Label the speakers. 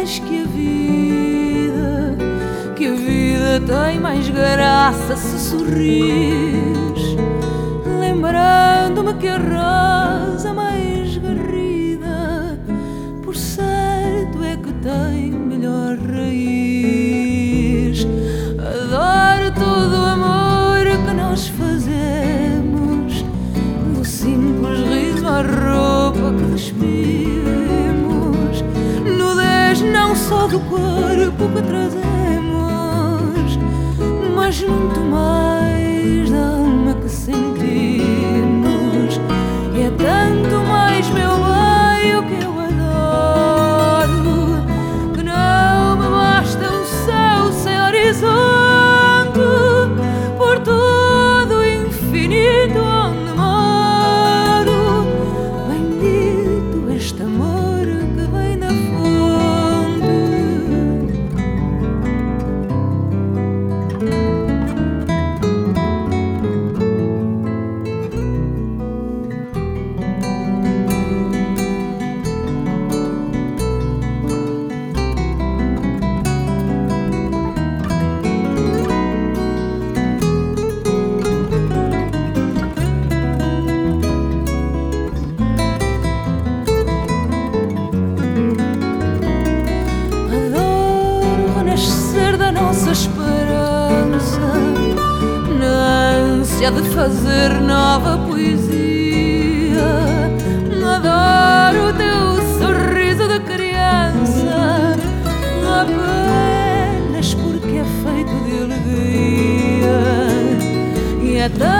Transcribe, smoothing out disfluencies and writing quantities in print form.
Speaker 1: mais que a vida tem mais graça se sorris, lembrando-me que a rosa mais garrida, por certo é que tem melhor raiz. Adoro todo o amor que nós fazemos, do simples riso à roupa que despimos, nudez não só do corpo que trazemos, mas muito mais da alma que sentimos. E é tanto mais, meu bem, o que eu adoro, que não me basta um céu sem horizonte, por todo o infinito onde moro. Bendito este amor que vem da nossa esperança, na ânsia de fazer nova poesia. Adoro o teu sorriso de criança, apenas porque é feito de alegria. E é tão